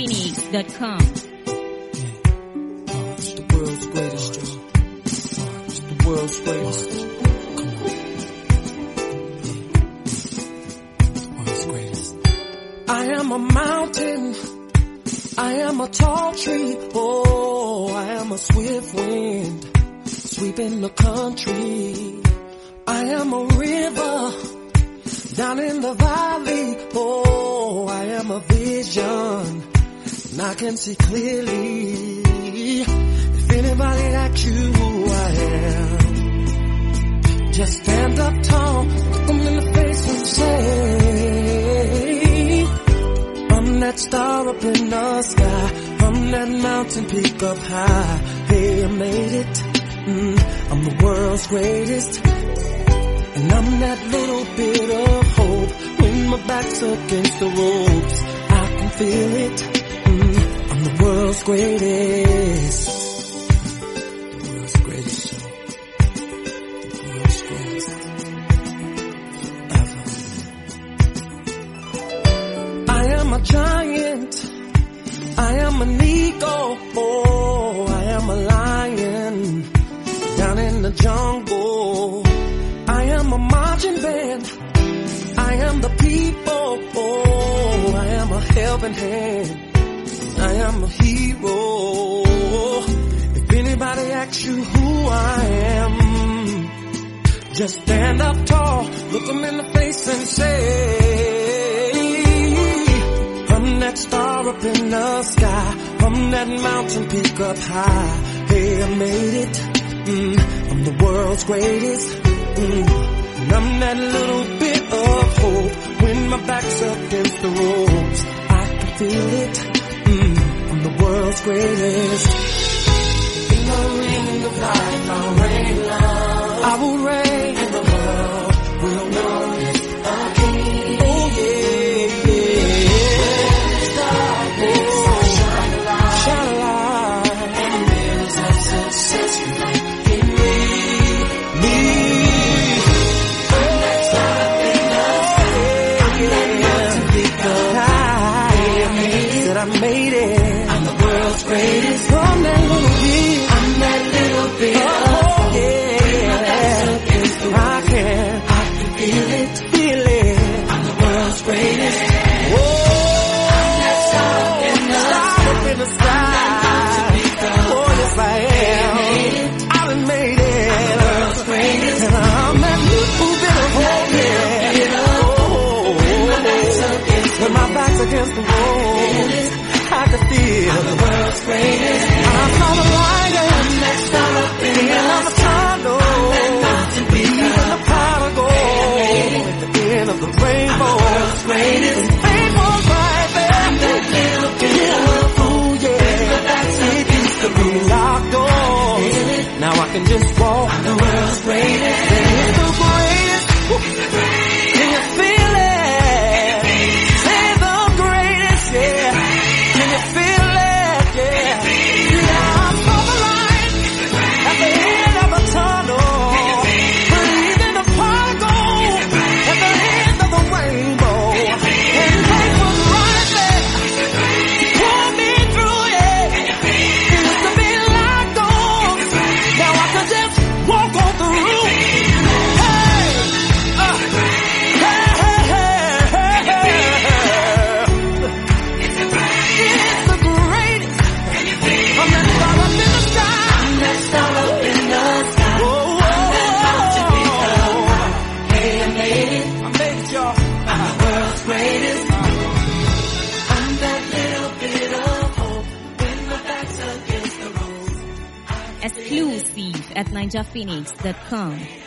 NinjaPhoenix.com. It's the world's greatest, y'all. It's the world's greatest. Come on. The world's greatest. I am a mountain. I am a tall tree. Oh, I am a swift wind sweeping the country. I am a river down in the valley. Oh, I am a vision, and I can see clearly. If anybody asks you who I am, just stand up tall, look them in the face and say, I'm that star up in the sky, I'm that mountain peak up high. Hey, I made it. I'm the world's greatest. And I'm that little bit of hope. When my back's against the ropes, I can feel it. I'm the world's greatest. The world's greatest show. The world's greatest ever. I am a giant. I am an eagle. Oh, I am a lion down in the jungle. I am a marching band. I am the people. Oh, I am a helping hand. I am a hero. If anybody asks you who I am, just stand up tall, look them in the face and say, I'm that star up in the sky, I'm that mountain peak up high. Hey, I made it. I'm the world's greatest. And I'm that little bit of hope. When my back's against the ropes, I can feel it. I'm the world's greatest. In the ring of life, I'll reign love. I will reign, and the world will know it's a king. Oh yeah, yeah. Darkness, shine a light, shine a light, and mirrors of success reflect in me. I made it. I'm the world's greatest. From that little bit, I'm that little bit. Oh yeah, I can feel it, feel it. I'm the world's greatest. Whoa, I'm that star up in the sky. Oh yes I am. I done made it. I'm the world's greatest. And I'm that little bit of hope. Yeah. When my back's against the wall, I can feel I'm the world's greatest. I saw the light and that star up in the tunnel. I'm that mountain peak of the prodigal. At the end of the rainbow, I'm the world's greatest. And fame was right there. I'm that little bit of fool, yeah. But that's against the rules. Locked door. Now I can just walk. I'm the world's greatest. It's the greatest. It's the greatest. Can you feel it? Say the greatest, yeah. Can you feel it? Yeah. Yeah, I'm on the line at the end of the tunnel. Breathe in the prodigal at the end of the rainbow. And life was right there. He pulled me through, yeah. It used to be locked on. Now I can just walk on through. Hey, Exclusive at NinjaPhoenix.com.